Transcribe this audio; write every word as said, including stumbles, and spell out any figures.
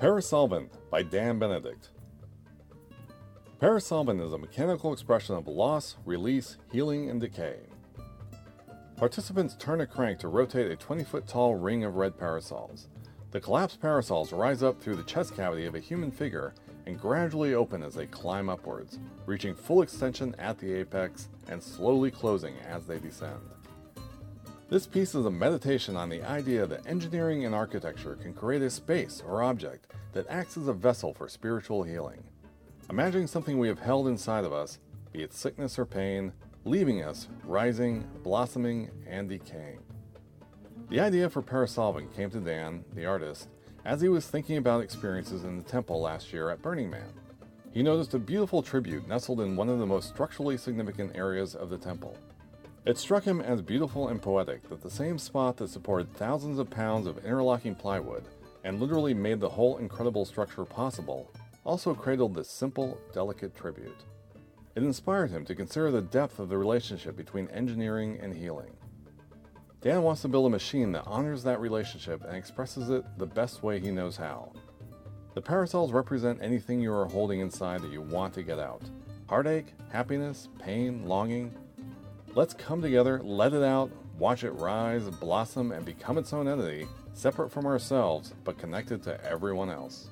Parasolvent by Dan Benedict. Parasolvent is a mechanical expression of loss, release, healing, and decay. Participants turn a crank to rotate a twenty-foot tall ring of red parasols. The collapsed parasols rise up through the chest cavity of a human figure and gradually open as they climb upwards, reaching full extension at the apex and slowly closing as they descend. This piece is a meditation on the idea that engineering and architecture can create a space or object that acts as a vessel for spiritual healing. Imagining something we have held inside of us, be it sickness or pain, leaving us, rising, blossoming, and decaying. The idea for Parasolvent came to Dan, the artist, as he was thinking about experiences in the temple last year at Burning Man. He noticed a beautiful tribute nestled in one of the most structurally significant areas of the temple. It struck him as beautiful and poetic that the same spot that supported thousands of pounds of interlocking plywood and literally made the whole incredible structure possible also cradled this simple, delicate tribute. It inspired him to consider the depth of the relationship between engineering and healing. Dan wants to build a machine that honors that relationship and expresses it the best way he knows how. The parasols represent anything you are holding inside that you want to get out. Heartache, happiness, pain, longing. Let's come together, let it out, watch it rise, blossom, and become its own entity, separate from ourselves, but connected to everyone else.